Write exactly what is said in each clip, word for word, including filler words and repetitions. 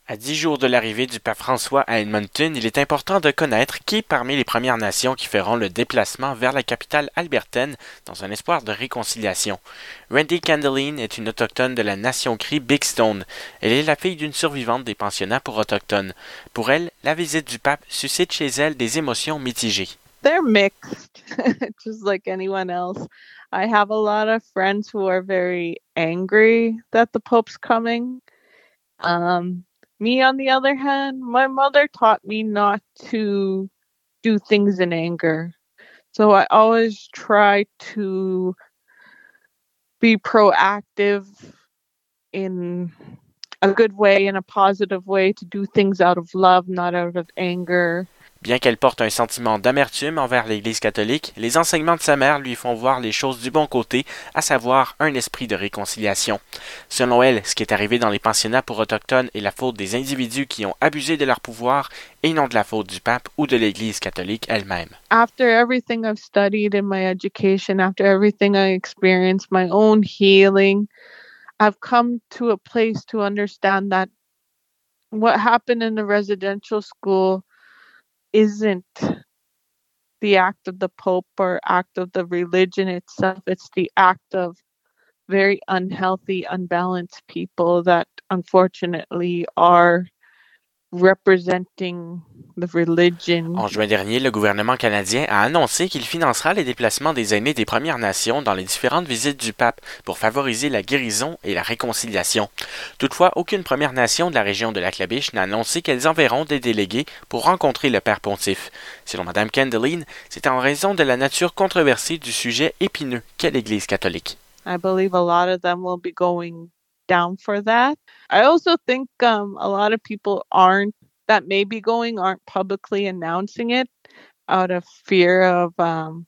À dix jours de l'arrivée du pape François à Edmonton, il est important de connaître qui parmi les Premières Nations qui feront le déplacement vers la capitale albertaine dans un espoir de réconciliation. Randy Candeline est une autochtone de la nation Cri Big Stone. Elle est la fille d'une survivante des pensionnats pour autochtones. Pour elle, la visite du pape suscite chez elle des émotions mitigées. They're mixed, just like anyone else. I have a lot of friends who are very angry that the Pope's coming. Um, me, on the other hand, my mother taught me not to do things in anger. So I always try to be proactive in a good way, in a positive way, to do things out of love, not out of anger. Bien qu'elle porte un sentiment d'amertume envers l'Église catholique, les enseignements de sa mère lui font voir les choses du bon côté, à savoir un esprit de réconciliation. Selon elle, ce qui est arrivé dans les pensionnats pour autochtones est la faute des individus qui ont abusé de leur pouvoir et non de la faute du pape ou de l'Église catholique elle-même. After everything I've studied in my education, after everything I experienced, my own healing, I've come to a place to understand that what happened in the residential school isn't the act of the Pope or act of the religion itself. It's the act of very unhealthy, unbalanced people that unfortunately are representing the religion. En juin dernier, le gouvernement canadien a annoncé qu'il financera les déplacements des aînés des Premières Nations dans les différentes visites du pape pour favoriser la guérison et la réconciliation. Toutefois, aucune Première Nation de la région de Lac-La-Biche n'a annoncé qu'elles enverront des délégués pour rencontrer le père pontife. Selon Mme Candeline, c'est en raison de la nature controversée du sujet épineux qu'est l'Église catholique. I believe a lot of them will be going down for that. I also think um, a lot of people aren't, that may be going, aren't publicly announcing it out of fear of um,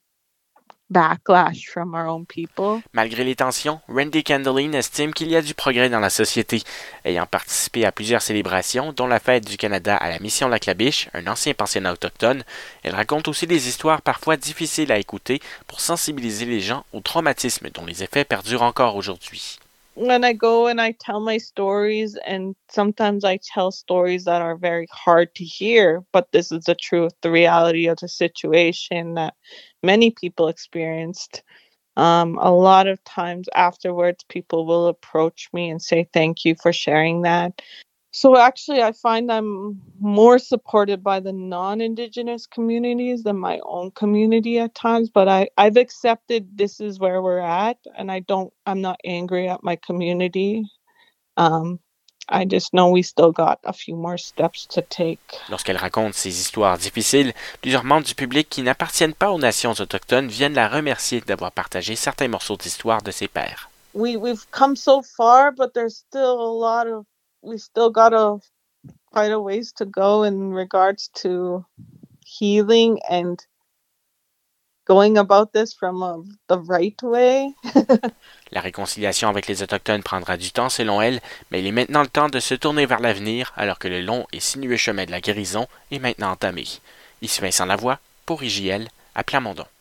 backlash from our own people. Malgré les tensions, Randy Candeline estime qu'il y a du progrès dans la société. Ayant participé à plusieurs célébrations, dont la fête du Canada à la Mission Lac-La-Biche, un ancien pensionnat autochtone, elle raconte aussi des histoires parfois difficiles à écouter pour sensibiliser les gens au traumatisme dont les effets perdurent encore aujourd'hui. When I go and I tell my stories, and sometimes I tell stories that are very hard to hear, but this is the truth, the reality of the situation that many people experienced. Um, a lot of times afterwards, people will approach me and say, thank you for sharing that. So actually, I find I'm more supported by the non-Indigenous communities than my own community at times. But I, I've accepted this is where we're at, and I don't. I'm not angry at my community. Um, I just know we still got a few more steps to take. Lorsqu'elle raconte ces histoires difficiles, plusieurs membres du public qui n'appartiennent pas aux nations autochtones viennent la remercier d'avoir partagé certains morceaux d'histoire de ses pères. We we've come so far, but there's still a lot of we still got a quite a ways to go in regards to healing and going about this from a, the right way. La réconciliation avec les Autochtones prendra du temps selon elle, mais il est maintenant le temps de se tourner vers l'avenir alors que le long et sinueux chemin de la guérison est maintenant entamé. Ici Vincent Lavoie, pour I J L, à Plamondon.